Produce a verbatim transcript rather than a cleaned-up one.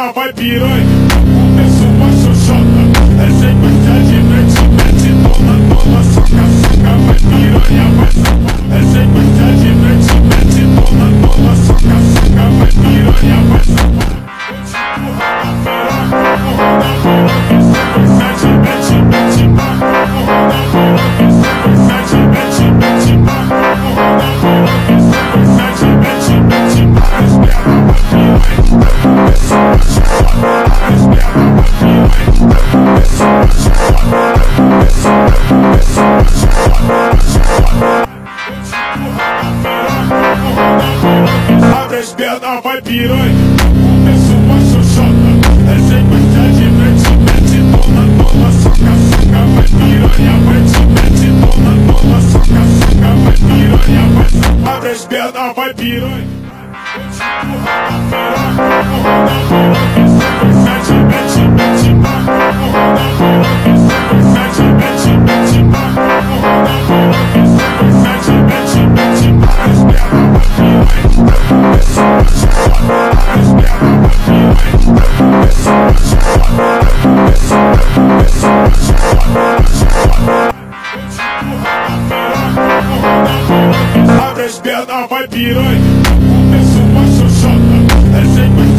pernas, vai piranha. Começou uma xoxota, é sequência de mete, mete, toma, toma, soca, soca, vai piranha, vai safar. É sequência de mete, mete, toma, toma, soca, soca, vai piranha, vai safar. Abre as pernas, vai piranha. Começou uma xoxota, é sequência de mete, mete, toma, toma, soca, soca, vai piranha, mete, mete, toma, toma, soca, soca, vai piranha, vai safar. Abre as pernas, vai piranha. Abre as pernas, vai piranha. Começou uma xoxota, é sequência.